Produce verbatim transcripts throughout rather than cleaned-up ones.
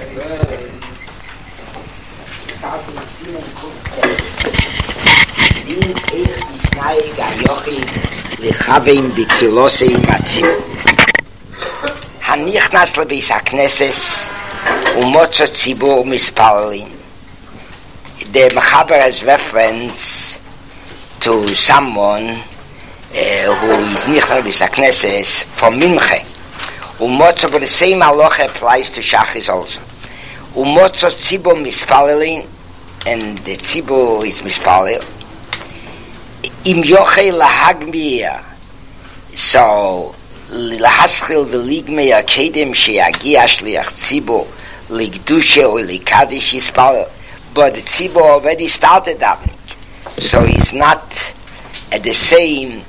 לחווים בתפילוסי עם הציבור. הנכנס לביס הכנסס ומוצא ציבור מספרלים. The Mechaber has reference to someone uh, who is נכנס לביס הכנסס from Minche. ומוצא, but the same halacha applies to Shachris also. ומוצא ציבור מספרלים, and the ציבור is מספרל. אם יוכל להגמיר, so להשחיל ולגמיר קדם שיגיע שליח ציבור לקדושה או לקדיש יספרל, but the ציבור already started that, so he's not at the same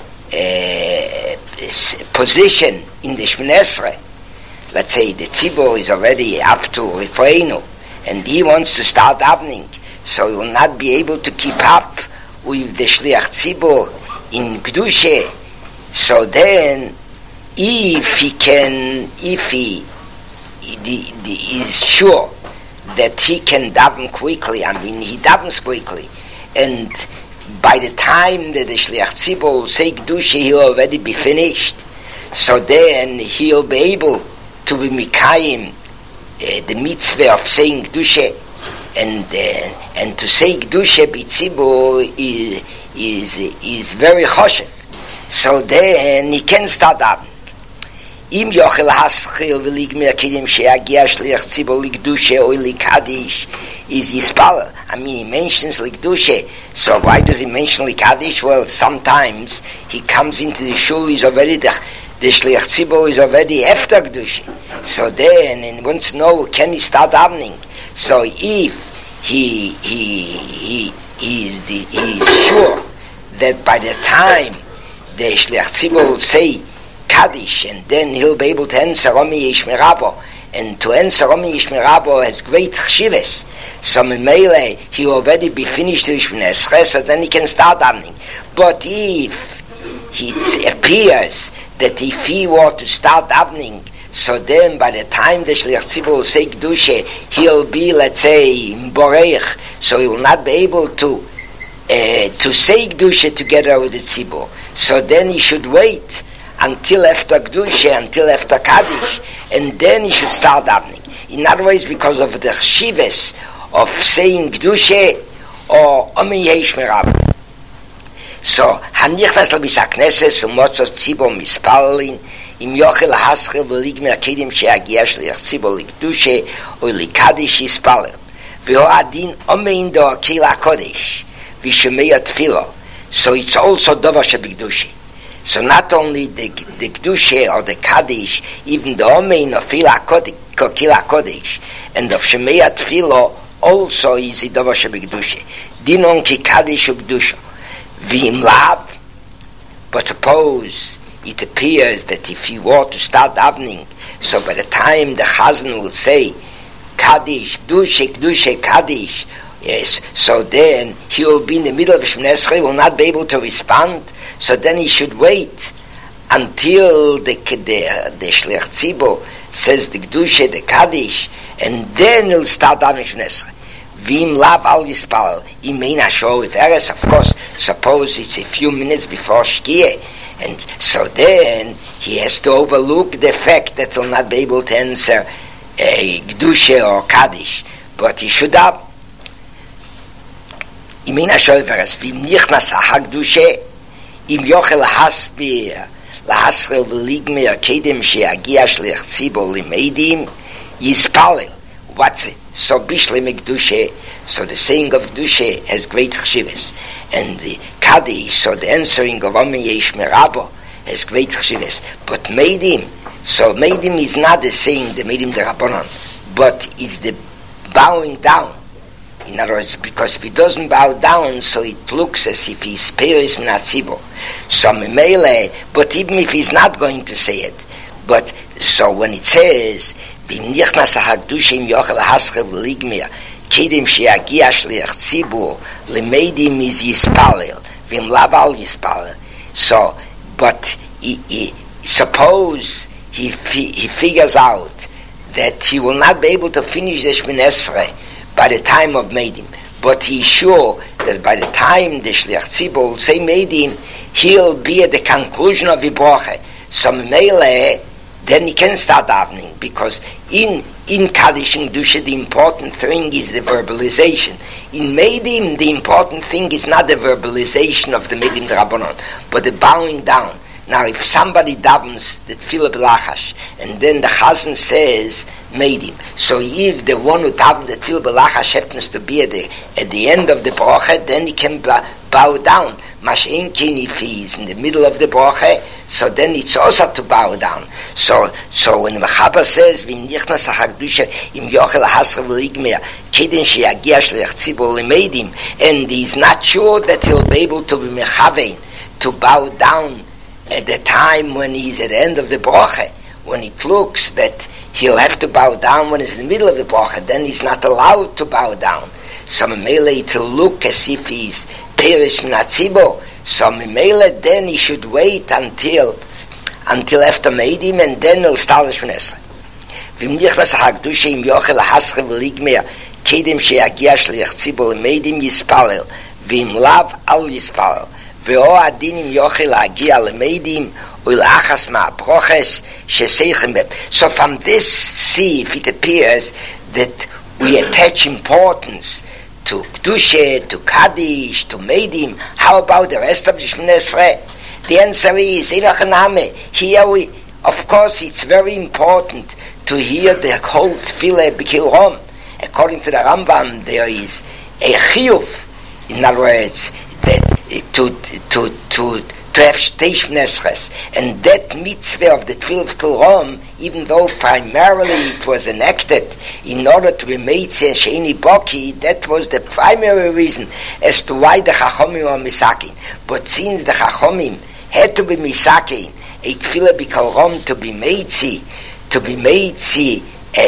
uh, position in the Shemoneh Esrei. Let's say the ציבור is already up to Refreinu and he wants to start davening, so he will not be able to keep up with the Shliach Tzibur in Kedusha. So then, if he can, if he, he, he is sure that he can daven quickly, I mean, he davens quickly, and by the time that the Shliach Tzibur will say Kedusha, he'll already be finished. So then, he'll be able to be Mikayim, uh, the mitzvah of saying Kedusha, and uh, and to say Kedusha b'tzibur is is is very choshev. So then he can start davening. Im yochel haschil v'ligmir kidim sheyagia shliach tzibur l'kedusha or l'kadish is yispal. I mean, he mentions l'kedusha. So why does he mention l'kadish? Well, sometimes he comes into the shul, he's already the the shliach tzibur is already after kedusha. So then, and he wants to know, can he start davening? So if he he he he is the, he is sure that by the time the Shliach Tzibur will say Kaddish, and then he'll be able to answer Romi Yishmei Rabo, and to answer Romi Yishmei Rabo has great chshivas. So Memele he'll already be finished with Shemoneh Esrei, so then he can start davening. But if it appears that if he were to start davening, so then by the time the Shliach Tzibur will say Kedusha, he'll be, let's say, Boreich, so he will not be able to uh, to say Kedusha together with the Tzibur. So then he should wait until after Kedusha, until after Kaddish, and then he should start davening. In other words, because of the chshivas of saying Kedusha or Omi Yishmei Rabo. So, hanichnas לבית הכנסת ומוצא ציבור מספרלין, אם יוכל להשחיל ולגמיר קדם שיגיע שליח ציבור לקדושה או לקדיש יספלל. והוא הדין אומן דו הקהילה הקודש, ושומע תפילו. So it's also דבר שבקדושה. So not only the, the Kedusha or the Kaddish, even the Omein of Kila Kodesh and of Shemea Tfilo also is the Dova Shebekdusha. Dinon ki Kaddish u'Kedusha. V'im lab. But suppose it appears that if he were to start davening, so by the time the Chazan will say Kaddish, Kedusha, Kedusha, Kaddish, yes, so then he will be in the middle of Shemoneh Esrei, will not be able to respond. So then he should wait until the the, the Shliach Tzibur says the Kedusha, the Kaddish, and then he'll start davening Shemoneh Esrei. V'im lav al yispal, imein hasho if eres, of course, suppose it's a few minutes before Shkia, and so then he has to overlook the fact that he'll not be able to answer a Kedusha or Kaddish, but he should have. Imein hasho if eres, v'im nichnas ha-Kedusha, אם יוכל להסביר, להסחל ולגמר קדם שיגיע שליח ציבור לימדים, יספלל. What's it? So bishlim Kedusha, so the saying of Kedusha has great chshivas. And the Kaddish, so the answering of Omen Yishmei Rabo has great chshivas. But Meidim, so Meidim is not the saying, the Meidim the Rabbanon, but is the bowing down. In other words, because if he doesn't bow down, so it looks as if he's Peres Minat Tzibur. So Memele, but even if he's not going to say it, but so when it says, Bim nichnas ha-Kedusha im yochel haschel v'ligmir, kedem sheyagia shliach tzibur, lemeidim is yispalel, v'im lav al yispalel. So, but he, he, suppose he, he figures out that he will not be able to finish the Shemini Esrei by the time of Meidim. But he's sure that by the time the Shliach Tzibur will say Meidim, he'll be at the conclusion of the Bracha. So Mele, then he can start davening, because in in Kaddish and Dusha the important thing is the verbalization. In Meidim the important thing is not the verbalization of the Meidim D'Rabbanan, but the bowing down. Now if somebody davens the Tefillah B'Lachash and then the Chazan says Meidim, so if the one who davens the Tefillah B'Lachash happens to be at the, at the end of the Bracha, then he can bow down. Mashen kin, if he is in the middle of the Bracha, so then it's also to bow down. So so when the Mechaber says V'im nichnas ha'chadusha im yochel ha'hasra v'ligmer keden sheyagia shliach tzibur lemeidim, and he's not sure that he'll be able to be mechavein, to bow down at the time when he's at the end of the Bracha, when it looks that he'll have to bow down when he's in the middle of the Bracha, then he's not allowed to bow down. So Mele to look as if he's perish min hatzibur. So Mele then he should wait until until after Meidim, and then he'll start the Shemini Esrei. V'im nichnas ha'chadusha im yochel ha'hasra v'ligmer kedem sheyagia shliach tzibur lemeidim yispalel v'im lav al yispalel ve'o adin im yochel ha'agia lemeidim u'l'achas ma'abroches sheseichem bem. So from this, see if it appears that we attach importance to Kedusha, to Kaddish, to Meidim. How about the rest of the Shemini Esrei? The answer is, here we, of course, it's very important to hear the whole Tefillah B'Kilrom. According to the Rambam, there is a chiyuv, in other words, that to to to to have Shtei Shemini Esreis, and that mitzvah of the Tefillah B'Kilrom, even though primarily it was enacted in order to be Meitzeh Sheini Boki, that was the primary reason as to why the Chachomim are Misakin. But since the Chachomim had to be Misakin, a Tefillah B'Kilrom to be Meitzeh, to be Meitzeh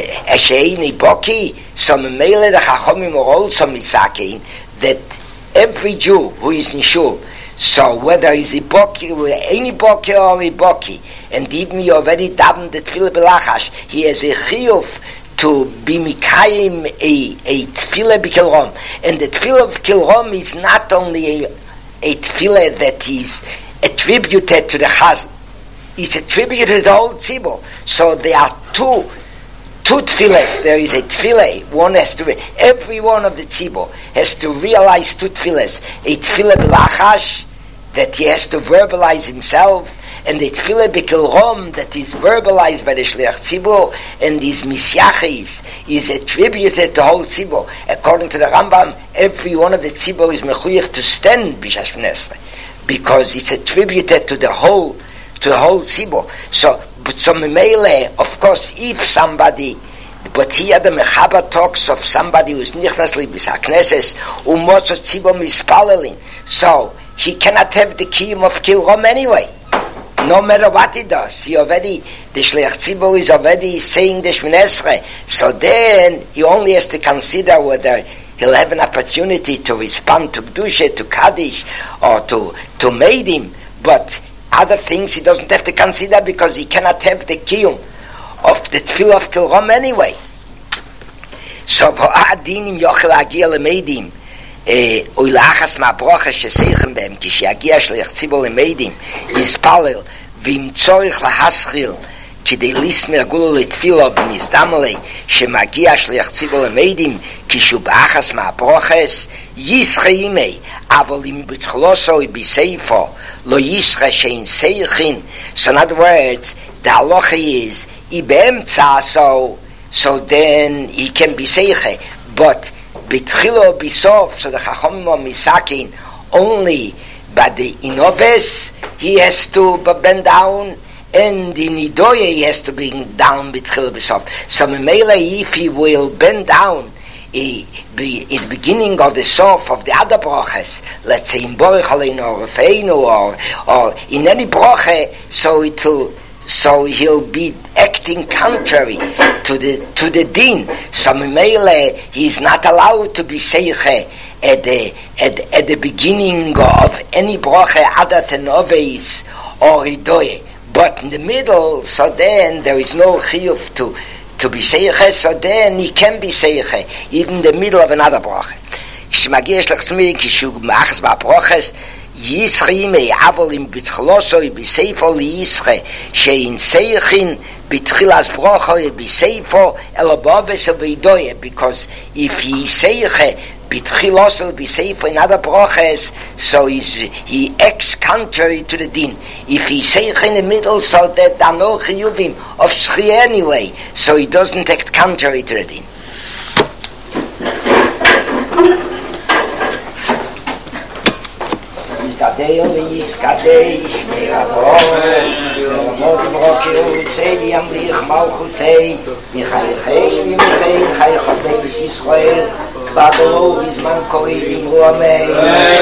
Sheini Boki, so Memele the Chachomim are also Misakin, that every Jew who is in Shul, so whether he's a Boki, any Boki or a Boki, and even he already davened the Tefillah B'Lachash, he has a chiyuv to be mikayim a, a Tefillah B'Kilrom. And the Tefillah B'Kilrom is not only a, a Tefillah that is attributed to the Chazan, it's attributed to the whole Tzibur. So there are two Two tefillahs. There is a tefillah. One has to. Every one of the tzibur has to realize two tefillahs. A tefillah b'lachash, that he has to verbalize himself, and a tefillah b'kilrom that is verbalized by the shliach tzibur, and his misyachis is attributed to whole tzibur. According to the Rambam, every one of the tzibur is mechuyev to stand b'shas Shemini Esrei, because it's attributed to the whole to the whole tzibur. So. But so Mele, of course, if somebody, but here the Mechaber talks of somebody who is nichnas libis hakneses umotzo tzibur mispalelin, so he cannot have the kiyum of Kilrom anyway, no matter what he does. He already, the shliach tzibur is already saying the Shemini Esrei, so then he only has to consider whether he'll have an opportunity to respond to Kedusha, to Kaddish, or to to Meidim, but other things he doesn't have to consider, because he cannot have the kiyum of the tefillah of Kilrom anyway. So v'adinim yochel agia lemeidim u'ilachas ma'brocha sheseichem behem kishiagia shliach tzibur lemeidim yispalel v'im tzorich lahaschil kidei lismer gulo letfilo b'nizdamale shemagia shliach tzibur lemeidim kishu b'achas ma'broches yischa imei aval im b'tchloso b'seifo lo yischa shein seichin. So in other words, the halacha is ibem tzaso, so then he can be seiche, but b'tchilo b'sof, so the chachomim are misakin only by the inobes he has to bend down, and in idoye he has to bend down b'tchilo b'sof. So memela, if he will bend down in the beginning of the sof of the other brachas, let's say in Borich Aleinu or Refeinu or or in any bracha, so it will, so he'll be acting contrary to the to the din. So Mele, he's not allowed to be seiche at the at, at the beginning of any bracha other than oveis or idoye. But in the middle, so then there is no chiyuv to to be seiche, so then he can be seiche, even in the middle of another bracha. כשמגיע שלך צמיד, כשהוא מאחס בהברוכס, ישחי מעבולים בתחלוסו בסייפו לישחה, שאין סייכין בתחילת ברוכו בסייפו, אלא בובס וידויה, because if he seiche בתחילוסו בסייפו in other brochas, so he's, he acts contrary to the din. If he seiche in the middle, so that there are no chiyuvim of shchi anyway, so he doesn't act contrary to the din. Kadei oli skadei shmeiravo Ramod brokeu sei yam lich malchusei Michai chei michai chai chodei Yisrael Kvadolo bizman koi vimru amei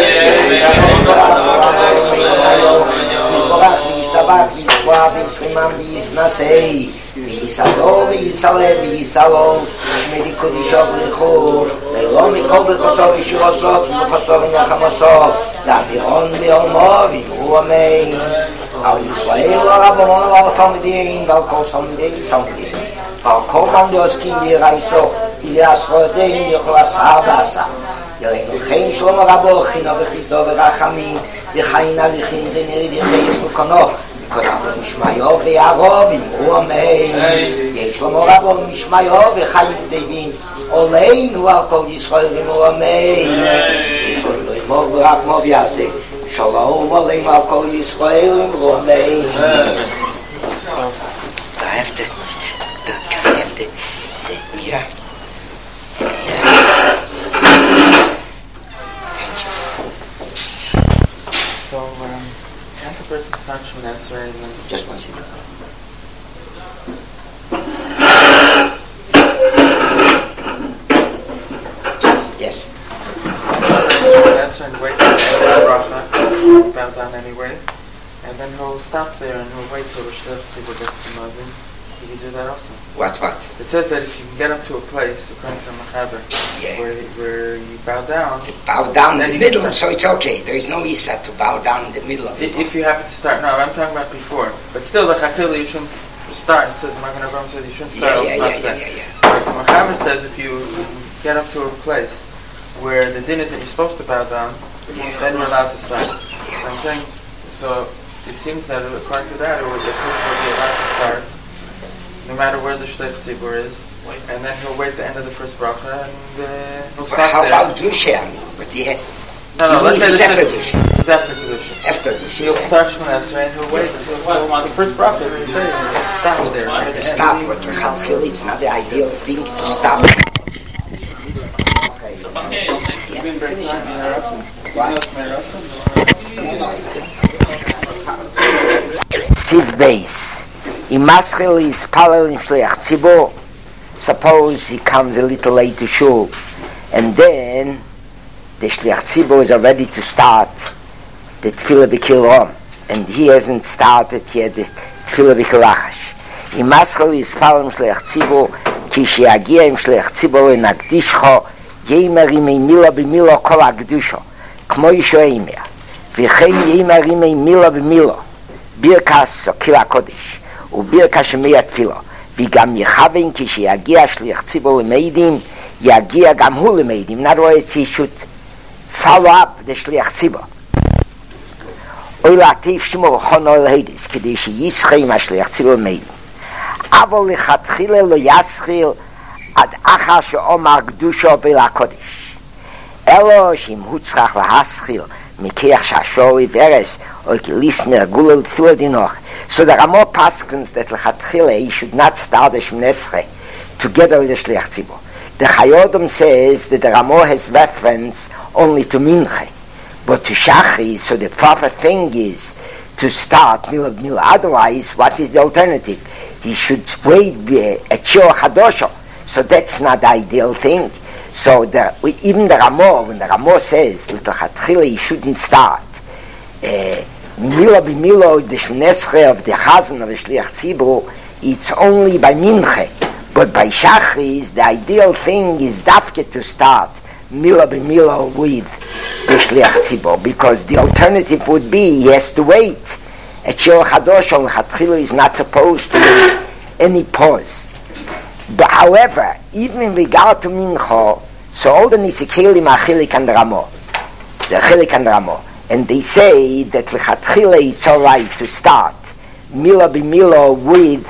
Mizborach v'yishtabach v'yishboah v'yishrimam v'yisnasei V'yisalo v'yisale v'yisalo Shmeri kodisho v'lichur Leilo mikol b'chosov v'shurosov v'chosov v'nachamosov Daviron v'yomov v'yimru amei Al Yisrael v'rabon v'al-Samidin v'al-kol Samidin Samidin V'al-kol mandoskim v'yiraiso V'yasrodein v'ychol asar v'asar Yelenu chen shlomo rabo chino v'chizdo v'rachamim V'chayin alichin zeniri v'cheis v'kono V'kodam v'mishmayo v'yaro v'yimru amei Yeshlomo rabo v'mishmayo v'chayin devim Oleinu al-kol Yisrael v'yimru amei Yeshlomo v'yimru v'rachmo v'yaseh Shalom aleinu al-kol Yisrael v'yimru amei. So, I have to, I have to, yeah. So, um, can't the person start Shemon Esrei and then... Just one second. Yes. Shemon Esrei and wait till the end of the bracha, bow down anyway, and then he'll stop there and he'll wait till the Shliach Tzibur gets to Mavin. He can do that also. What, what? It says that if you can get up to a place, according to Machaber, Yeah. where, where you bow down... Bow down in then the you middle, can- so it's okay. There is no isa to bow down in the middle of I- it. If you happen to start, no, I'm talking about before. But still, the Chachil, you shouldn't start. It says, Magen Avraham says you shouldn't start, Yeah, else yeah, not yeah, that. yeah, yeah, yeah. Machaber says if you get up to a place where the din is that you're supposed to bow down, Yeah. then you're allowed to start. So I'm saying, so it seems that according to that, it would, the person would be allowed to start no matter where the Shliach Tzibur is, and then he'll wait the end of the first bracha and uh, he'll But stop how there. about Dusha, I mean? But he has... no, no, you let's mean say he's this after is- Dusha? he's after Kedusha. After Dusha. He'll start Shemon Esrei and he'll wait until until the first bracha. He'll say, he'll stop there. Right at the end. Stop, but the Chatchil, it's not the ideal thing to stop. Siv Beis. Imaschil is Palel in Shliach Tzibur. Suppose he comes a little late to shul, and then the Shliach Tzibur is already to start the Tefillah B'Kilom, and he hasn't started yet the Tefillah B'Kilachash. Imaschil is Palel in Shliach Tzibur, ki sheyagia im Shliach Tzibur in Akdishcho, yemer imei mila b'milo kol Akdusho, kmo yisho eimer, v'chein yemer imei mila b'milo, birkas Okila Kodesh, וברכת שמי התפילה, וגם יכוון כשיגיע שליח ציבור למעידים, יגיע גם הוא למעידים. In other words, he should follow up the שליח ציבור. אוי לעטיף שמו וחונו אל הידס, כדי שישחה עם השליח ציבור למעידים. אבל לכתחילה לא ישחיל עד אחר שאומר קדושו ולקודש. אלו שאם הוא צריך להשחיל מכיח שהשור עיוורס, או כליסנר גולה לתפילה דינוך. So there are more paskins that lechatchile he should not start the Shemon Esrei together with the Shliach Tzibur. The Chayodom says that the Ramah has reference only to Minche, but to Shachri, so the proper thing is to start Mila Mila. Otherwise, what is the alternative? He should wait a Shor Chadosho. So that's not the ideal thing. So the, even the Ramah, when the Ramah says that lechatchile he shouldn't start, uh, Mila b'milo, the Shemon Esrei of the Chazan of the Shliach Tzibur, it's only by Minche. But by Shachris, the ideal thing is dafke to start Mila b'milo with the Shliach Tzibur, because the alternative would be he has to wait. A Shor Chadosh on Chatchilu is not supposed to make any pause. But however, even in regard to Mincha, so all the Nisikelim are Chilik and Ramo. The Chilik and Ramo. And they say that L'chatchila it's alright to start Mila b'Mila with,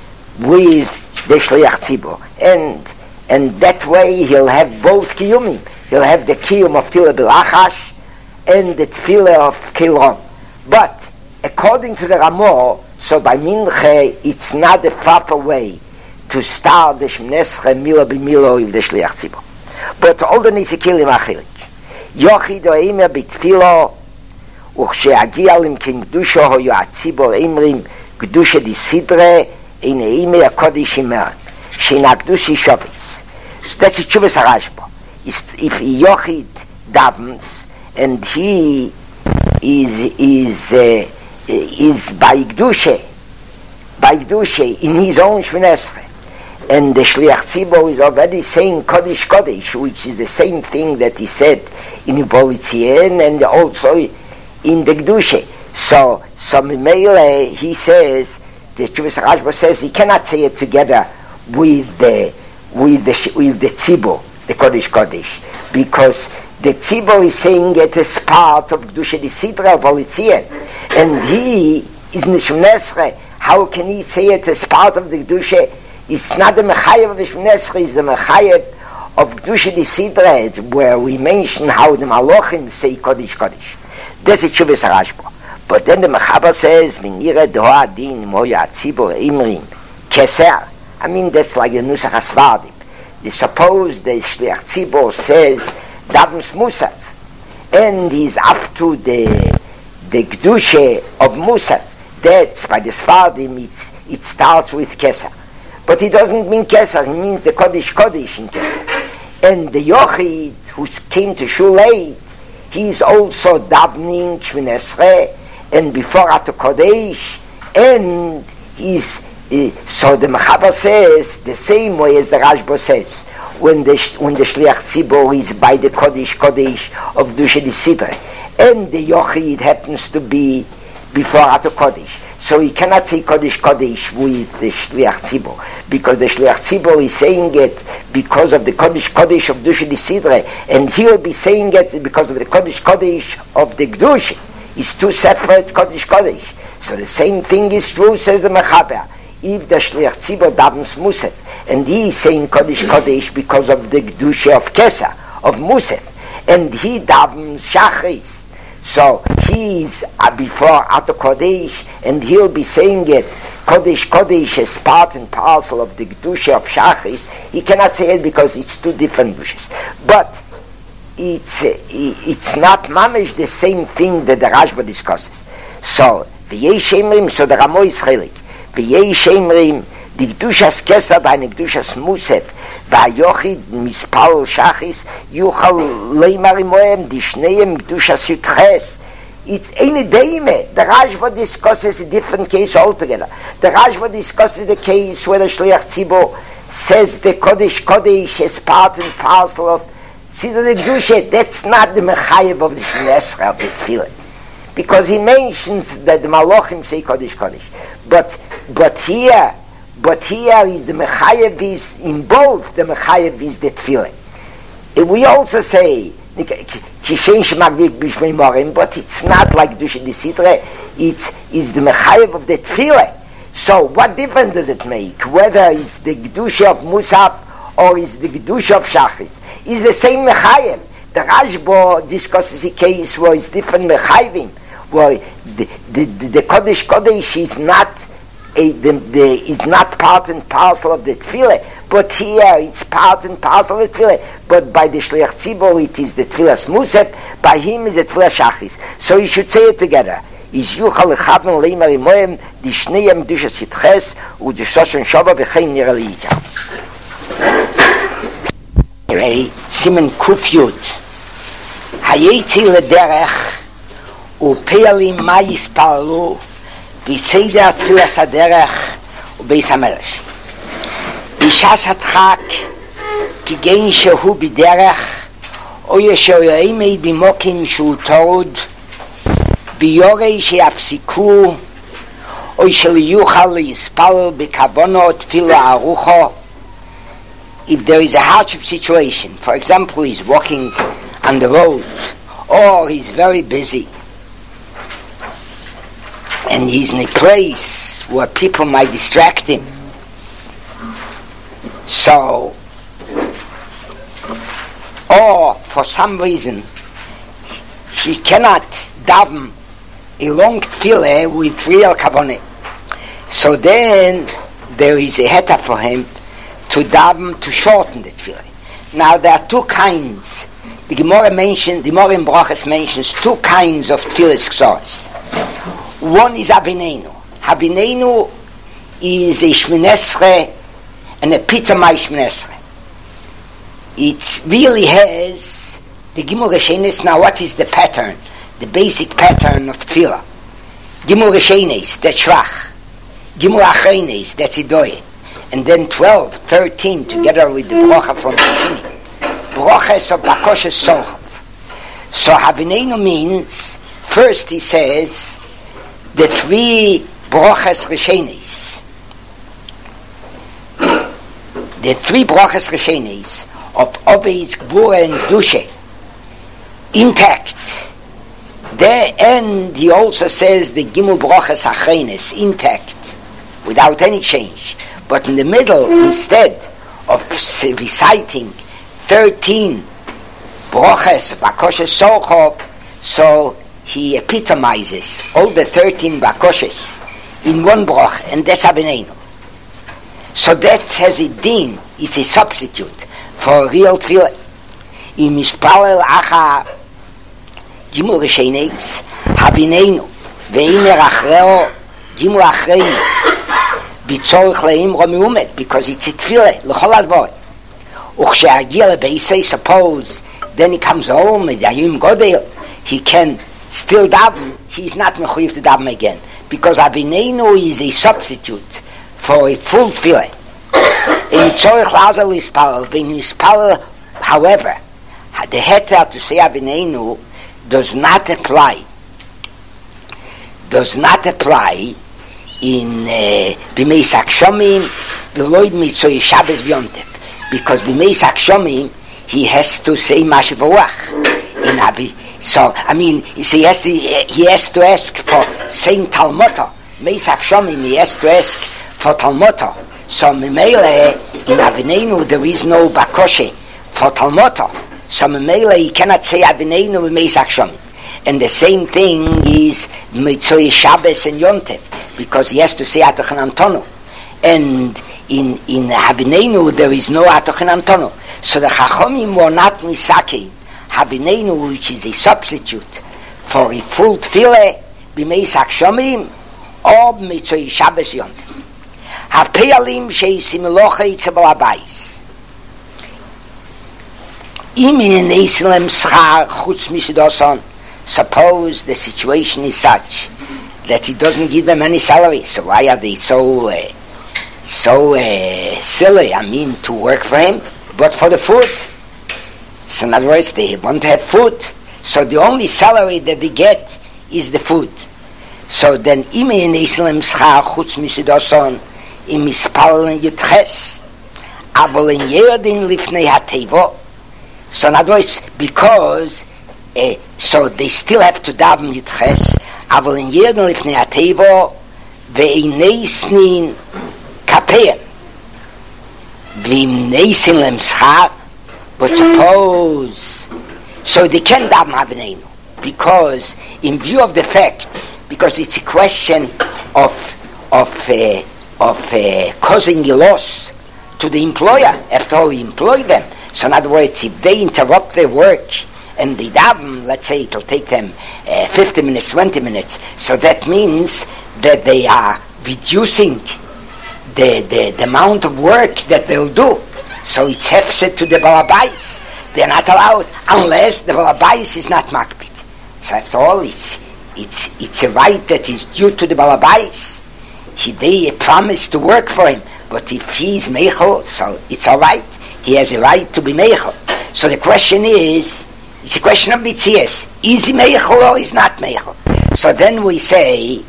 with the Shliach Tzibur. And, and that way he'll have both Kiyumim. He'll have the Kiyum of Tila B'Lachash and the Tefillah of Kilon. But according to the Ramo, so by Mincha it's not the proper way to start the Shemnescha Mila b'Mila with the Shliach Tzibur. But all the Nisikelim are Chilik. Yochid o Eimer b'Tefillah וכשהגיע להם כקדושו היו הציבור אמרים קדושה די סדרה הנה אימי הקודש אמרן שאין הקדושי שובס. So that's the Chuvas Rashba. If Yochid davens and he is is uh, is by Kedusha by Kedusha in his own Shmonesre, and the Shliach Tzibur is already saying Kodesh Kodesh, which is the same thing that he said in Ibolitien and also in the Kedusha. So, so Mimele, he says, the Chuvas Rashba says he cannot say it together with the with the with the Tzibur, the Kodesh Kodesh, because the Tzibur is saying it as part of Kedusha the Sidra of Ibolitien, and he is Nishmnesre. How can he say it as part of the Kedusha? It's not the Mechayev of the Shmonesre, it's the Mechayev of Kedusha the Sidra, where we mention how the Malachim say Kodesh Kodesh. That's a Chuvas Rashba. But then the Mechaber says, Minire doha adin moya tzibur imrim keser. I mean, that's like the Nusach HaSvardim. They suppose the Shliach Tzibur says Davens Musaf, and he's up to the the Kedusha of Musaf. That's by the Svardim, it's, it starts with Keser. But he doesn't mean Keser, he means the Kodesh Kodesh in Keser. And the Yochid, who came to Shul late, he's also davening Shmini Esrei, and before Ato Kodesh, and he's, uh, so the Mechaber says, the same way as the Rashba says, when the, when the Shliach Tzibur is by the Kodesh Kodesh of Kedusha the Sidra, and the Yochid happens to be before Ato Kodesh. So he cannot say Kodesh Kodesh with the Shliach Tzibur, because the Shliach Tzibur is saying it because of the Kodesh Kodesh of Kedusha the Sidra, and he will be saying it because of the Kodesh Kodesh of the Kedusha. It's two separate Kodesh Kodesh. So the same thing is true, says the Mechaber. If the Shliach Tzibur davens Musaf, and he is saying Kodesh Kodesh because of the Kedusha of Keser, of Musaf, and he davens Shachris, so he is uh, before Ato Kodesh, and he'll be saying it Kodesh Kodesh as part and parcel of the Kedusha of Shachris. He cannot say it because it's two different Kedushas. But it's uh, it's not mamish the same thing that the Rashba discusses. So v'yesh emrim, so the Ramo is chelik. V'yesh emrim, the Kedushas Keser by the Kedushas Musaf, v'ayochid mispal Shachis yuchal leimar imoem dishneim Kedushas Yutches. It's any daime. The Rashba discusses a different case altogether. The Rashba discusses the case where the Shliach Tzibur says the Kodesh Kodesh is part and parcel of Siddur the Kedusha. That's not the Mechayev of the Shmini Esrei of the Tefillah, because he mentions that the Malachim say Kodesh Kodesh. But but here, but here is the Mechayev is in both. The Mechayev is the Tefillah. We also say but it's not like Kedusha the Sidra. It's is the Mechayev of the Tefillah. So what difference does it make whether it's the Kedusha of Musaf or is the Kedusha of Shachris? It's the same Mechayev. The Rashba discusses a case where it's different Mechayevim, where the, the, the, the Kodesh Kodesh is not a, the, the, is not part and parcel of the Tefillah, but here it's part and parcel of the Tefillah. But by the Shliach Tzibur it is the Tefillah Musaf, by him is the Tefillah Shachris. So you should say it together. Is yuchal lechaven leimar imoem di shneim Kedushas Yutches u di shoshan shova v'chein nira liikar. Simen Kuf Yud. Hayetzi lederech u peyalim ma yispallu v'seder Tfilas haderech u Beis HaMedrash. Bishas hadchak ki gein shehu b'derech o yeshoyimei b'mokim shu torud ביורי שיפסיקו או של יוכל להספל בכוונו תפילו ערוכו if there is a hardship situation, for example, he's walking on the road, or he's very busy, and he's in a place where people might distract him. So, or for some reason, he cannot daven a long tefillah with real kavanah. So then there is a heta for him to daven, to shorten the tefillah. Now there are two kinds. The Gemara mentions, the Gemara in Brachas mentions two kinds of tefillas ksoros. One is Havineinu. Havineinu is a Shminesre, an epitomai Shminesre. It really has the Gimel Rishenes. Now what is the pattern? The basic pattern of tefillah. Gimel Rishenes, that's Shrach. Gimel Achrenes, that's Idoye. And then twelve, thirteen, together with the Bracha from the beginning. Brachas of Bakoshes Solchav. So Havineinu means, first he says, the three Brachas Rishenes. The three Brachas Rishenes of Obeis, Gvura, and Dushe, intact. There, and he also says the Gimel Brachas Achrenes, intact, without any change. But in the middle, instead of reciting thirteen Brachas Bakoshes Solchav, so he epitomizes all the thirteen Bakoshes in one Brach, and that's Havineinu. So that has a din, it's a substitute for a real tefillah. In Mispalel Acha Gimel Rishenes, Havineinu, Ve'iner Achreo Gimel Achrenes, B'tzorich Le'imro Meumet, because it's a tefillah, L'chol Advar. Uchshe'agia Le'beisei, suppose, then he comes home, and Yayim Godel, he can still daven, he's not mechuyev to daven again, because Havineinu is a substitute for a full tefillah. In Tzorich Lazar Lispalel, when Lispalel, however, the heter to say Havineinu does not apply, does not apply in B'meis Hakshomim, V'loid Mitzvah Shabbos V'Yontev, because B'meis Hakshomim he has to say Mashiv Ruach in Havi. So I mean, he has to he has to ask for saying Talmota. Meis Hakshomim he has to ask for Talmota. So Memele in Havineinu there is no Bakoshe for Talmota. So Memele he cannot say Havineinu with Meis Hakshomim. And the same thing is Mitzvah Shabbos and Yontev, because he has to say Atochan Antonu. And in in Havineinu there is no Atochan Antonu. So the Chachomim were not Misake Havineinu, which is a substitute for a full tefillah, B'meis Hakshomim or Mitzvah Shabbos Yontev. Hapealim sheisim melocha itzabal abayis. Imin neislem schar chutz misidoson. Suppose the situation is such that he doesn't give them any salary, so why are they so uh, so uh, silly? I mean, to work for him, but for the food. So in other words, they want to have food, so the only salary that they get is the food. So then, ime in Islam schar chutz misidoson im mispal yutches, avol in yerdin lifnei hatevo. So in other words, because Uh, so they still have to daven yitches, avol in yerdin lifnei hatevo ve'inei snin kapein v'im neisin lem schar. But suppose, so they can daven Havineinu, because in view of the fact, because it's a question of of uh, of uh, causing a loss to the employer. After all, he employed them. So in other words, if they interrupt their work and they daven, let's say it'll take them uh, fifty minutes, twenty minutes, so that means that they are reducing the, the, the amount of work that they'll do. So it's hefset to the balabais. They're not allowed unless the balabais is not makbid. So after all, it's it's it's a right that is due to the balabais. He they promise to work for him, but if he is meichel, so it's all right. He has a right to be meichel. So the question is, it's a question of mitzias. Is he meichel or is not meichel? So then we say,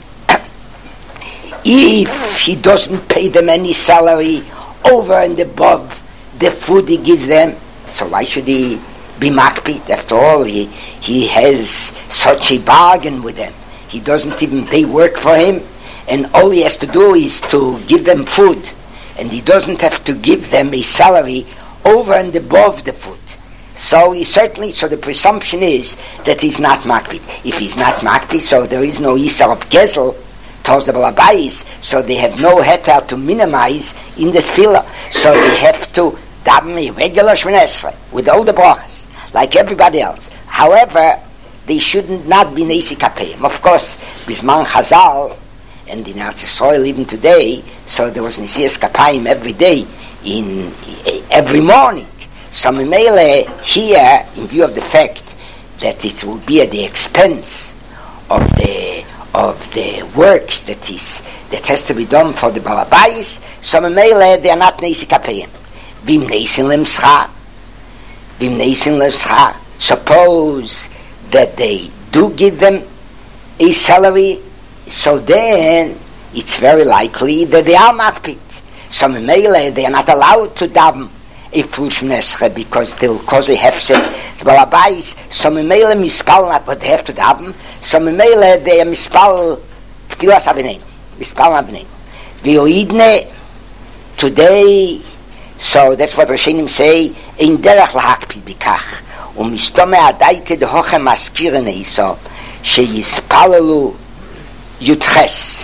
if he doesn't pay them any salary over and above the food he gives them. So why should he be makpid? After all, he, he has such a bargain with them. He doesn't even, they work for him, and all he has to do is to give them food, and he doesn't have to give them a salary over and above the food. So he certainly, so the presumption is that he's not makpid. If he's not makpid, so there is no Isar of Gezel towards the Balabais, so they have no heter to minimize in the tefillah. So they have to daven a regular Shmoneh Esrei with all the brachas, like everybody else. However, they shouldn't not be Neisi Kapayim. Of course, Bisman Chazal, and in Eretz Yisrael even today, so there was Nesias Kapayim every day, in every morning. So Mimele here, in view of the fact that it will be at the expense of the of the work that is that has to be done for the Balabais, so Mimele they are not Neisi Kapayim. Vim Neisin Lemscha, Vim Neisin Lemscha. Suppose that they do give them a salary, so then it's very likely that they are makpid. So Mimele they are not allowed to daven a full Shmoneh Esrei because they will cause a hefsek. The Balabais, so Mimele mispal not what they have to daven. So Mimele they are mispal tfilas avineinu, mispal avineinu. V'yoidne today. So that's what Rishonim say. In derech lahakpid bikach. ומסתומע עדייתי דהוכם מזכירן איסו שיספללו יותחס.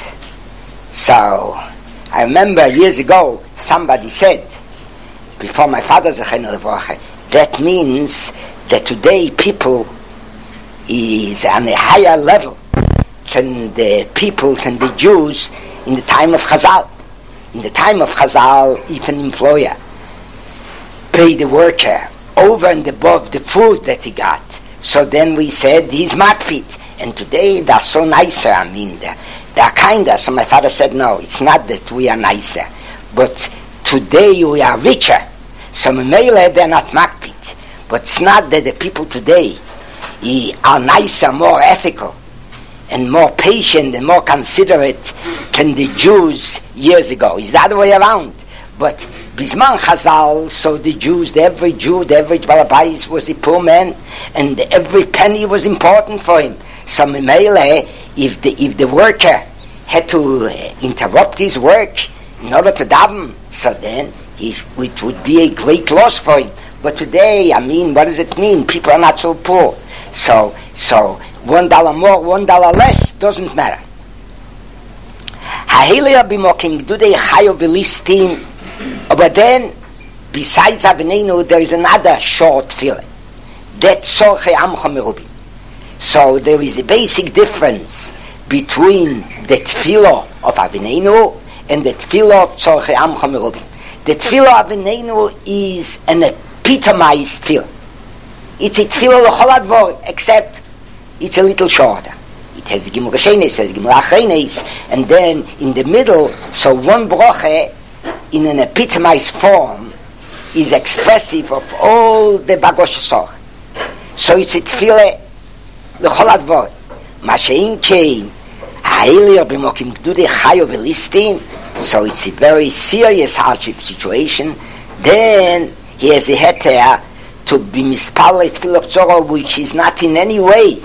So I remember years ago somebody said before my father Zechenu Levorach, that means that today people is on a higher level than the people, than the Jews in the time of Chazal. In the time of Chazal, if an employer paid the worker over and above the food that he got, so then we said he's makpid. And today they're so nicer. I mean, they're, they're kinder. So my father said, no, it's not that we are nicer, but today we are richer. So Mimele they're not makpid. But it's not that the people today are nicer, more ethical, and more patient and more considerate than the Jews years ago. It's the other way around. But Bisman Chazal, so the Jews, the every Jew, the average Balabais was a poor man, and every penny was important for him. So Mimele, if the if the worker had to uh, interrupt his work in order to daven, so then he, it would be a great loss for him. But today, I mean, what does it mean? People are not so poor. So, so one dollar more, one dollar less doesn't matter. But then, besides Avneinu, there is another short feeling. That's Tzorchei Amcha Merubim. So there is a basic difference between the tefillah of Avneinu and the tefillah of Tzorchei Amcha Merubim. The tefillah of Avneinu is an epitomized tefillah. It's a tefillah l'chol hadvor, except it's a little shorter. It has the Gimel Rishonos, it has the Gimel Achronos, and then in the middle, so one bracha in an epitomized form is expressive of all the Bagosh Soch. So it's a tefillah l'chol hadvor. Ma she'in kein ha'elir b'mokim gdudei chayo v'listim, so it's a very serious hardship situation. Then he has a heter to be mispallet tefillah tzorah, which is not in any way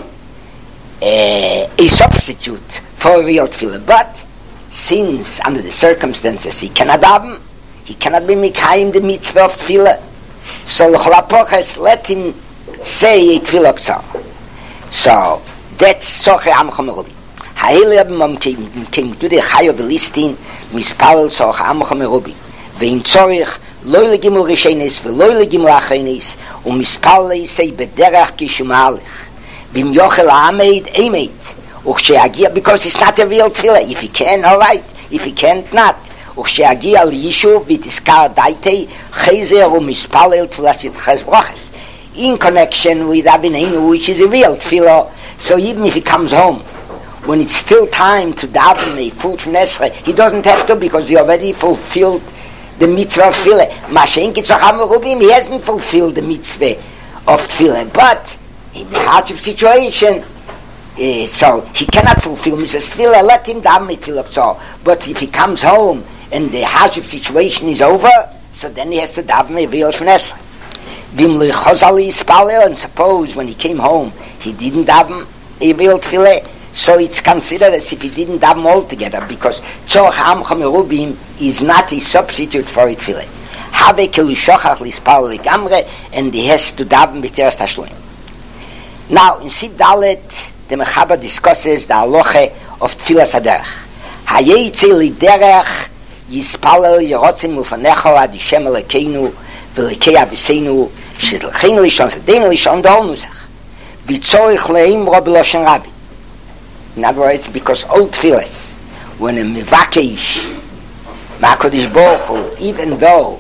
uh, a substitute for a real tefillah. But since under the circumstances he cannot daven, he cannot be mikayim the mitzvah of tefillah, so l'chol ha'poches let him say a tefillah tzorah. So that's Tzorchei Amcha Merubim. Ha'elir b'mokim gdudei chayo v'listim mispalel Tzorchei Amcha Merubim. Ve'im tzorich loy legimel Rishonos veloy legimel Achronos umispal leisei bederach kishumalech bim yochel ha'amed emet uchsheagia, because it's not a real tefillah. If he can, all right. If he can't, not. Uchsheagia liyishuv v'tiskar daitei chezer umispalel tefillas yitches brachas, in connection with Avneinu, which is a real tefillah. So even if he comes home when it's still time to daven a full Shmoneh Esrei, he doesn't have to, because he already fulfilled the mitzvah of tefillah. Mashen Tzorchei Amcha Merubim, he hasn't fulfilled the mitzvah of tefillah. But in the hardship situation, uh, so he cannot fulfill mitzvah tefillah. Let him daven a tefillah tzorah. But if he comes home and the hardship situation is over, so then he has to daven Eviel Shmon Esrei. Vim lo chazal yispalel, and suppose when he came home he didn't daven Eviel Tefillah, so it's considered as if he didn't daven altogether, because Tzorach Amcha Merubim is not a substitute for Tefillah. Have kelu shochach lispalel legamre, and he has to daven b'teras tashluim. Now in Sif Dalet, the Mechaber discusses the halacha of Tfilas Haderech. Hayetze liderech yispalel yerotzim ufanecho ad Hashem Elokeinu v'lekei aviseinu shetlcheinu lishon sedeinu lishon dol nusach v'tzorich leimro b'loshen Rabbi. In other words, because all Tfilas, when a mevakesh ma'HaKadosh Baruch Hu, even though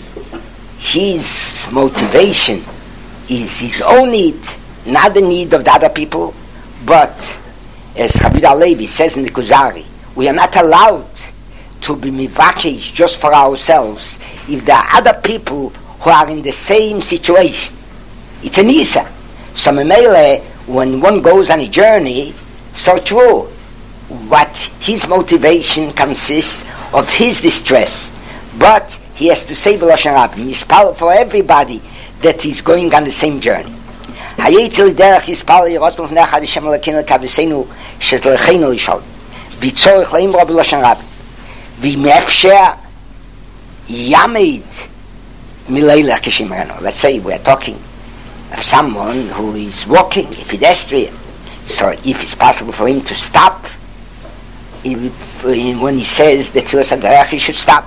his motivation is his own need, not the need of the other people, but as Rabbi Alevi says in the Kuzari, we are not allowed to be mivakesh just for ourselves if there are other people who are in the same situation. It's an Isa. So Memele, when one goes on a journey, so true, what his motivation consists of his distress, but he has to say B'Loshen Rabbi, Yispal for everybody that is going on the same journey. Hayetzel derech Yispal Yerotzim Ufanecho ad Hashem Elokeinu v'aviseinu shetlcheinu lishon v'tzorich leimro b'Loshen Rabbi v'mefsher yamed mileilech k'shimreno. Let's say we are talking of someone who is walking, a pedestrian. So if it's possible for him to stop, if, when he says that Tfilas Haderech, he should stop.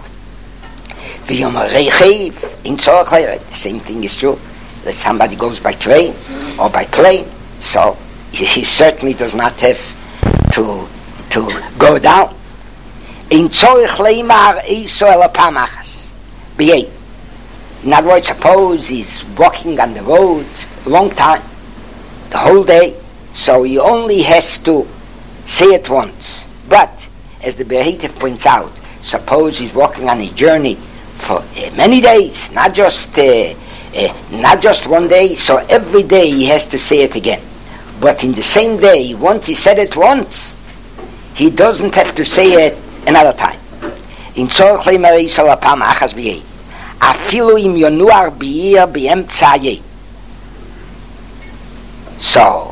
The same thing is true that somebody goes by train or by plane, so he certainly does not have to to go down. In other words, suppose he's walking on the road a long time, the whole day, so he only has to say it once. But as the Beheitev points out, suppose he's walking on a journey for uh, many days, not just uh, uh, not just one day, so every day he has to say it again. But in the same day, once he said it once, he doesn't have to say it another time. In tzorich leimar isol apam achas b'yei, afilu im yonuar b'yir b'emtza hayei. So,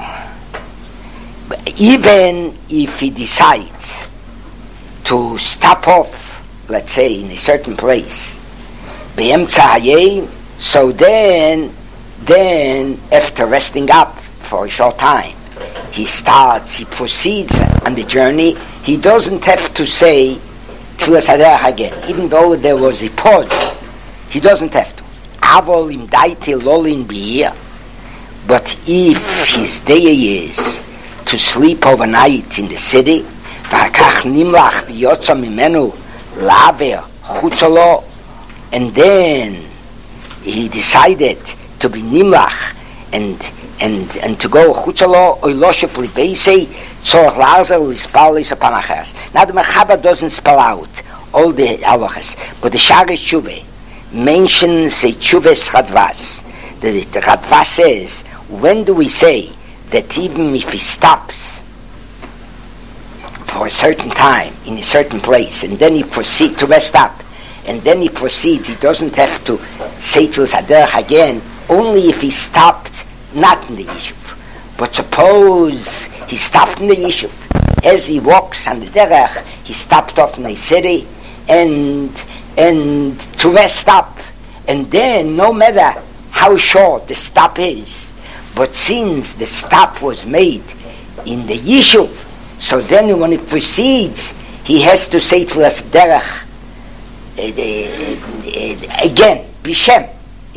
even if he decides to stop off, let's say in a certain place, b'emtza hayei, so then, then after resting up for a short time, he starts, he proceeds on the journey. He doesn't have to say Tfilas Haderech again, even though there was a pause. He doesn't have to. Avol im daiti lolin b'yir. But if his day is to sleep overnight in the city, v'hakach nimlach v'yotza mimenu laver chutzolo, and then he decided to be nimlach and and and to go chutzolo oiloshe flibeisei tzorach lazer lispal lisapan achas. Now the Mechaber doesn't spell out all the halachas, but the Sha'arei Tshuva mentions a Tshuves Radvas. The, the Radvas says, when do we say that even if he stops for a certain time in a certain place and then he proceeds to rest up and then he proceeds, he doesn't have to say Tfilas Haderech again, only if he stopped not in the Yishuv. But suppose he stopped in the Yishuv. As he walks on the Derech, he stopped off in a city and and to rest up. And then, no matter how short the stop is, but since the stop was made in the Yishuv, so then when he proceeds, he has to say Tfilas Haderech uh, uh, uh, again, B'Shem.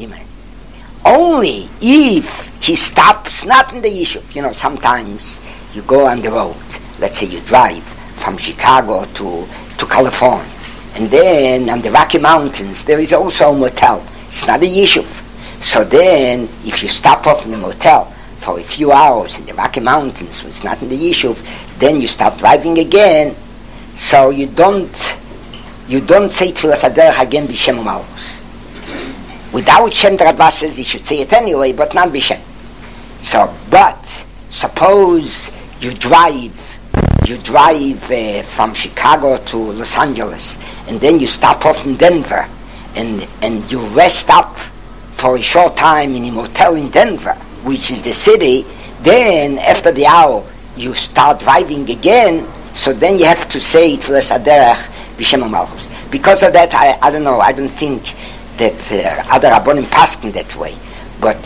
Only if he stops not in the Yishuv. You know, sometimes you go on the road, let's say you drive from Chicago to, to California, and then on the Rocky Mountains there is also a motel. It's not a Yishuv. So then, if you stop off in the motel for a few hours in the Rocky Mountains, it's not in the Yishuv, then you start driving again, so you don't you don't say Tfilas Haderech again B'Shem U'Malchus. Without Shem, the Radvas says he should say it anyway, but not B'Shem. So, but suppose you drive you drive uh, from Chicago to Los Angeles, and then you stop off in Denver, and and you rest up for a short time in a motel in Denver, which is the city, then after the hour you start driving again, so then you have to say Tfilas Haderech B'Shem HaMalchus. Because of that, I, I don't know, I don't think that uh, other Rabbonim paskin that way. But,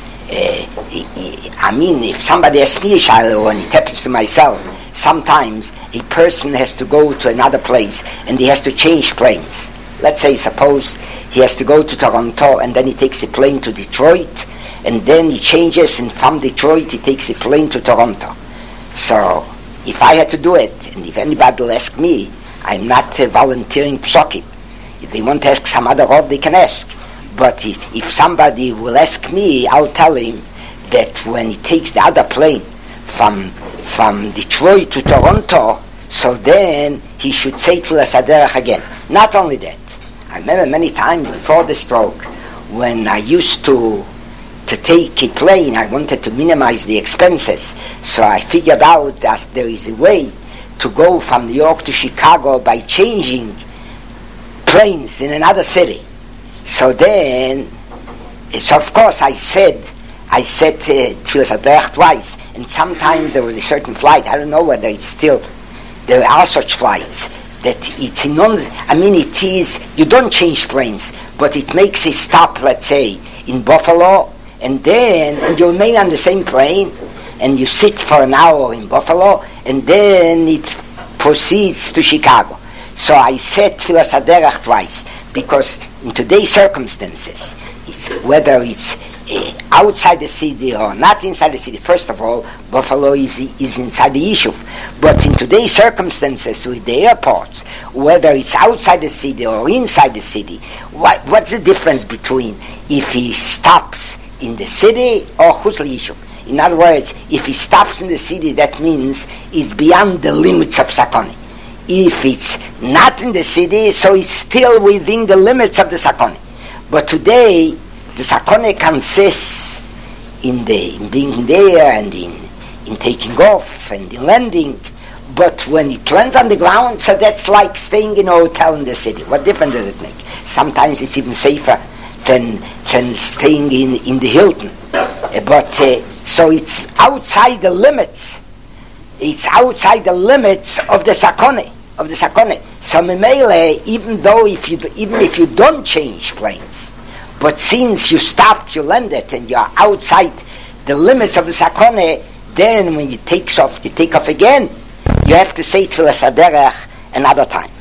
uh, I mean, if somebody asks me a shayla, and it happens to myself, sometimes a person has to go to another place and he has to change planes. Let's say, suppose he has to go to Toronto and then he takes a plane to Detroit, and then he changes, and from Detroit he takes a plane to Toronto. So, if I had to do it, and if anybody will ask me, I'm not uh, volunteering psokim. If they want to ask some other Rav, they can ask. But if, if somebody will ask me, I'll tell him that when he takes the other plane from from Detroit to Toronto, so then he should say Tfilas Haderech again. Not only that, I remember many times before the stroke, when I used to to take a plane, I wanted to minimize the expenses, so I figured out that there is a way to go from New York to Chicago by changing planes in another city. So then, so of course I said, I said uh, Tfilas Haderech twice, and sometimes there was a certain flight, I don't know whether it's still, there are such flights, that it's non, I mean it is, you don't change planes, but it makes a stop, let's say, in Buffalo, and then, and you remain on the same plane, and you sit for an hour in Buffalo, and then it proceeds to Chicago. So I said Tfilas Haderech twice, because in today's circumstances, it's, whether it's uh, outside the city or not inside the city, first of all, Buffalo is, is inside the issue. But in today's circumstances with the airports, whether it's outside the city or inside the city, what, what's the difference between if he stops in the city or Chutz Liyishuv? In other words, if he stops in the city, that means it's beyond the limits of Sakoni. If it's not in the city, so it's still within the limits of the Sakoni. But today, the Sakoni consists in, the, in being there and in, in taking off and in landing. But when it lands on the ground, so that's like staying in a hotel in the city. What difference does it make? Sometimes it's even safer than, than staying in, in the Hilton. Uh, but uh, so it's outside the limits. It's outside the limits of the Sakoni. Of the Sakone. So Memele, even though if you do, even if you don't change planes, but since you stopped, you landed, and you are outside the limits of the Sakone, then when you take off, you take off again, you have to say Tfilas Haderech another time.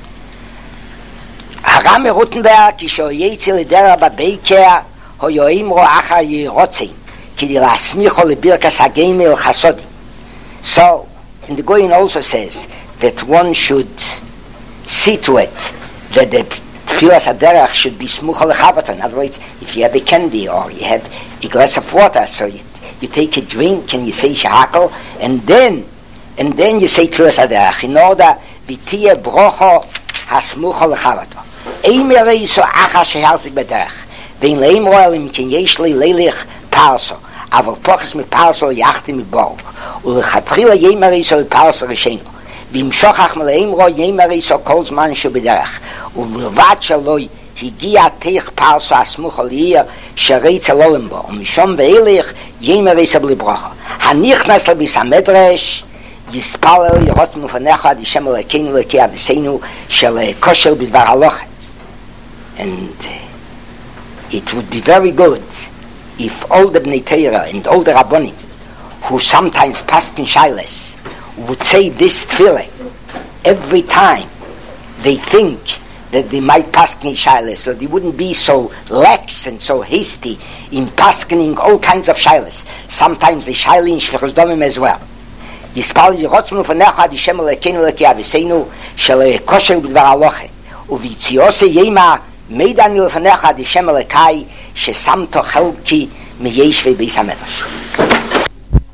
Harame Rutenberg, Kisho Yetzi Lidera Babeker, Hoyoimro Achar Yerotzim, Kidi Lasmicho Lebirkas Hagemi El Chasodim. So, and the Goyin also says that one should see to it that the Tfilas Haderech should be smucha lechabaton. In other words, if you have a candy or you have a glass of water, so you, you take a drink and you say shahakal, and then and then you say Tfilas Haderech in order v'tiyeh brocho hasmucha lechabaton. Eimer iso acha shehalzik bederech vein leimro elim ken yesh li leilich parso aval poches mit parso yachti mit borg ulechatchila eimer iso parso reshenu וימשוך אחמלאים ימרי סו כל זמן שבדרך ובלבד שלא הגיע תיך פרסו הסמוך על עיר שריץ אלוהם בו ומשום ואיליך ימרי סו בלי ברכה הנכנס לביס המדרש יספלל ירוץ מפניך עד השם אלוקינו אלוקי אבינו של כושר בדבר הלכה. And it would be very good if all the Bnei Torah and all the Rabbonim who sometimes passed in Shilas would say this tefillah every time they think that they might paskin shilas, so they wouldn't be so lax and so hasty in paskening all kinds of shilas. Sometimes they shile in shvichus domim as well. Yispal yirotznu v'necha ad Hashem Elokeinu Elokei Aviseinu shel kosher b'dvar halocha uv'yitziose yema meidani l'v'necha ad Hashem Elokai shesamto chelki meyeshvei beis hamedrash.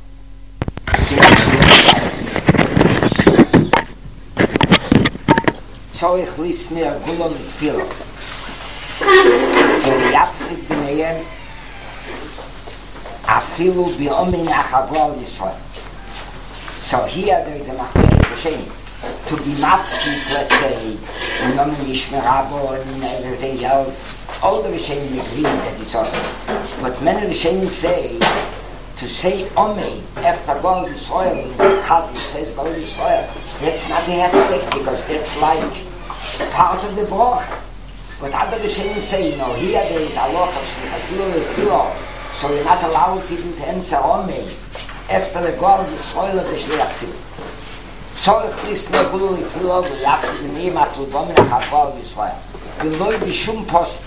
So ich liess mir Gulon mit Tfilo. Und Yapsik b'neiem afilu bi'omin achavol Yisrael. So here there is a machlekes b'shenim. to be mafkid, let's say, and Nomen Yishmerabo and everything else. All the Rishonim agree that it's awesome. But many Rishonim say, to say Omei after Gol Yisrael, when Chazal says Gol Yisrael, that's not the hefsek, because that's like part of the bracha. But other Rishonim say, you know, here there is a lot of Shlichas, so you're not allowed even to answer Omei after the Gol Yisrael of the Shliach Tzibur. צורך לסלול גלו לתפילו ויחד בניים התלבומן החגול ישראל ולא בשום פוסט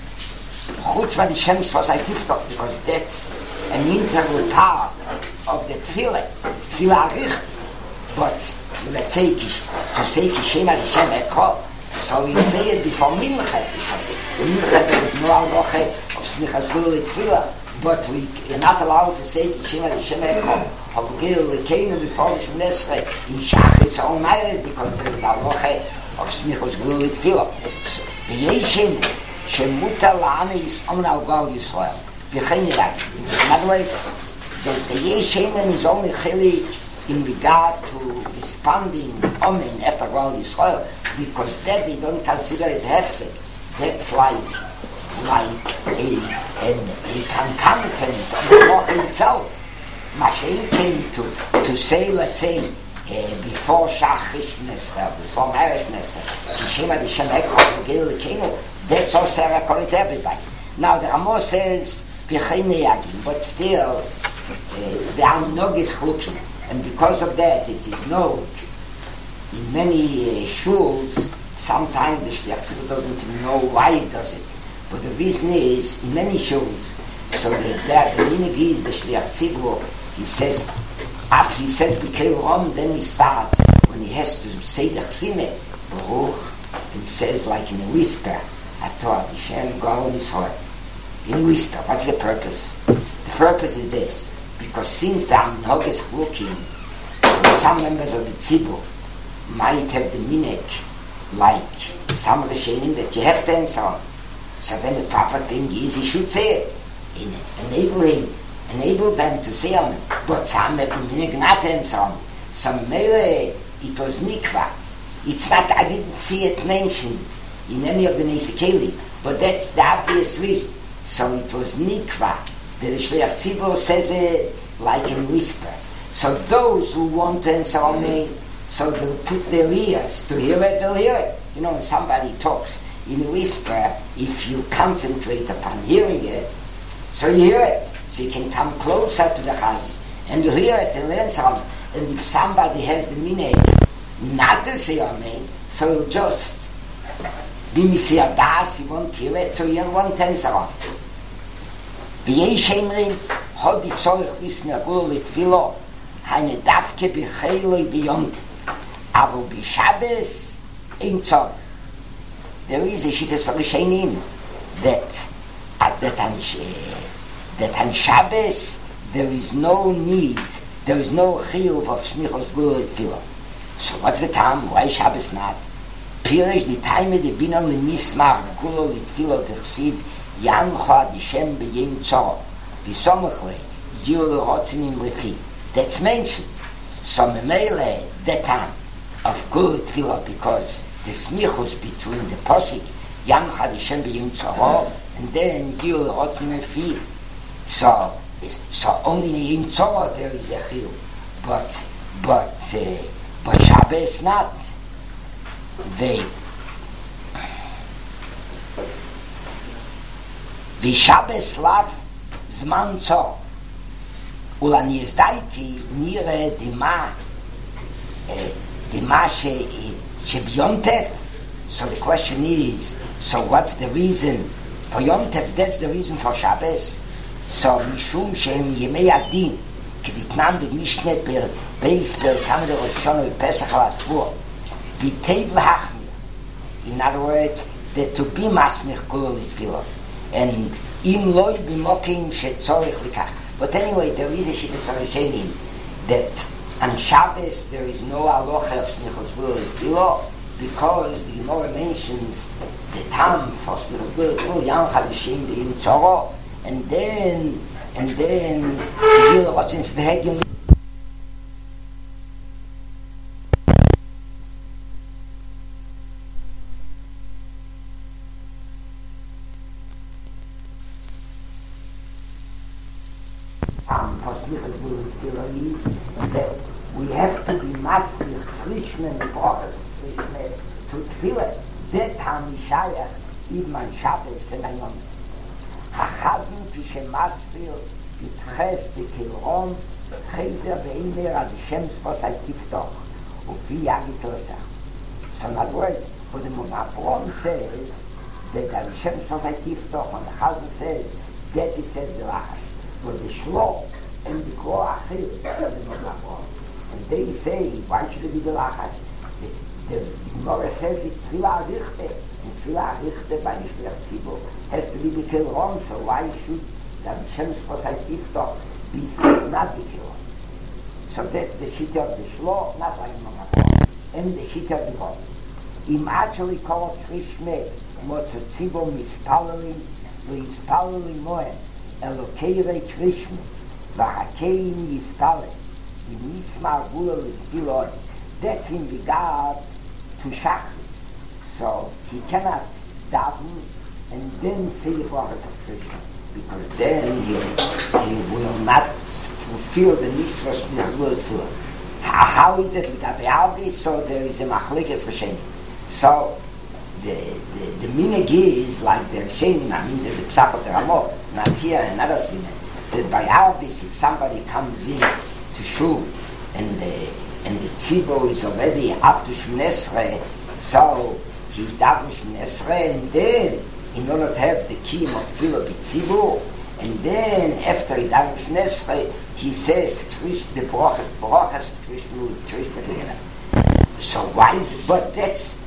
חוץ מהשם ספוסי תפתוח because that's an integral part of the tefillah tefillah aricht but let's say to say Kishem Hashem Eko so we say it before Mincha because in Mincha there is no halacha of smichas gulu tefillah but we are not allowed to say Kishem Hashem Eko of Gil, the Cain of the Polish Nesre, in Shach is all married because there is a loche of Smichos Glulit Philip. The Yeshem, Shemuta Lana is on our God Israel. In other words, the, the Yeshem is only chili in regard to responding Omen after God Israel because that they don't consider as hefsek. That's like, like a, a, a concomitant of the loche itself. Mashiach came to, to say, let's say, uh, before Shachish Nesra, before marriage Nesra, Kishima the Shemek, Gil Kino, that's also according to everybody. Now the Ramo says, but still, uh, the Amnog is Chukim, and because of that, it is known in many uh, shuls, sometimes the Shliach Tzibur doesn't know why he does it, but the reason is, in many shuls, so that the minig is the Shliach Tzibur. He says, up he says B'Kel Rom, then he starts, when he has to say the Chsime, Baruch, he says like in a whisper, Ator Hashem Gol Yisrael. In a whisper, what's the purpose? The purpose is this, because since the Amnog is working, so some members of the Tzibur might have the minig, like some of the Shenim that you have to answer on. So then the proper thing is, he should say it, in enable him, enable them to say Amen. But some have been not answer Amen. Some maybe it was Nikva. It's not, I didn't see it mentioned in any of the Nesikeli, but that's the obvious reason. So it was Nikva. The Shliach Tzibur says it like in whisper. So those who want to answer Amen, so they'll put their ears to hear it, they'll hear it. You know, when somebody talks in a whisper, if you concentrate upon hearing it, so you hear it. So you can come closer to the Chazi and you hear it and learn something. And if somebody has the minhag not to say Amen, so you just be Messiah Das, you won't hear it, so you won't answer on. V'yesh emrim, hod ich tzorich lismi agul litvilo, haine davke b'cheiloi b'yonte, avo b'shabes ein tzorich. There is a shittas rishonim that at that time that on Shabbos there is no need, there is no chiyuv of smichos gulu tefillah. So what's the time? Why Shabbos not? Pirish the time of the binon lemismach gulu tefillah d'chsiv yancha adishem b'yem tzor v'somachle yul rotzinim lechi. That's mentioned. So memele that time of gulu tefillah because the smichos between the posik yancha adishem b'yem tzor and then yul rotzinim lechi. So, so only in Tzorah there is a chiyuv, but but uh, but Shabbos not. They the Shabbos lav zman tzor. Ulan yezdaiti nire dima dima she shebiyontev. So the question is, so what's the reason for Yontev? That's the reason for Shabbos. So משום שהם ימי הדין כדתנם במשנה בייס ברכם לראשון ובפסח על התבוע ויטב להחמיר. In other words, that to be מסמיך כולו לתפילות and אם לא במוקים שצורך לכך. But anyway, there is a shittas rishonim that on Shabbos there is no halacha of smichos gvul לתפילות because the Gemara mentions the tam for smichos gvul לתfiלות yam chadashim b'yim tzoro. And then, and then, you what's in slichus gula tefillah is that we have to be maslich frishman brachas frishman to tefillah. That hamishayach even on Shabbos and Ayom. Hachazim pishemasfil yitches bekilron chayzer ve'emer ad Hashem spot al tiftoch ufi yagit osach. So in other words, what the Monapron says that Hashem spot al tiftoch and Chazim says that it says the Lachash. But the Shlo and the Klo Achil are the Monapron. And they say, why should it be the Lachash? The Gemara says it's Tfilah Richte. Tfilah Richte by Nishliach Tzibur has to be B'Kil Ron, so why should the Hashem Spot HaTiftoch be said not B'Kil Ron? So that's the Shita of the Shlo, not like Monapron, and the Shita of the Ron. Im actually called Trishme, Motzo Tzibur Mispalalim, Mispalalim Moen, Elokeirei Trishme, Vahakeim Yispalem, Yimisma Gula L'Spilon. That's in regard to Shachrit. So he cannot daven and then say the brachas of Krishna, because then he, he will not fulfill the mitzvahs in his word for. How is it with Abiyavi? So there is a machlekes Rishonim. So the the, the minhag is like the Rishonim. I mean, there's a psak of the Ramah, not here and another sinner. That by Abiyavi, if somebody comes in to shul and the and the tzibur is already up to Shemini Esrei, so he daven Shemini Esrei, and then in order to have the kiyum of Tfilah b'tzibur, and then after he daven Shemini Esrei, he says Krish the brachas brachas Krish Krish b'Leila. So why is it? But that's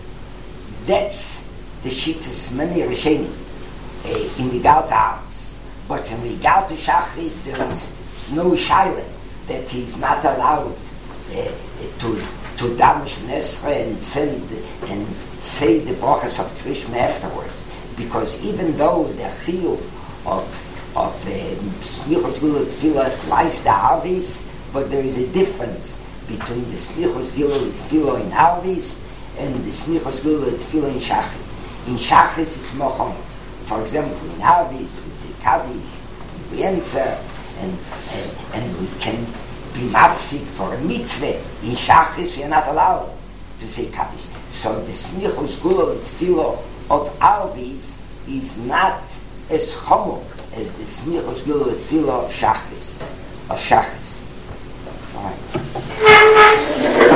that's the shittas many Rishonim uh, in regard to ours. But in regard to Shachris, there is no shaila that he's not allowed Uh, to to daven Shemini Esrei and send and say the brachas of Krishna afterwards, because even though the chiyuv of of smichos gula tefillah lies the Arvis, but there is a difference between the smichos gula tefillah in Arvis and the smichos gula tefillah in Shachris. In Shachris is mochom. For example, in Arvis we say Kaddish, we answer, and and, and we can be mafsik for a mitzvah. In Shachris we are not allowed to say Kaddish. So the smichos gula tefillah of Arvis is not as chomo as the smichos gula tefillah of Shachris. Of Shachris. All right.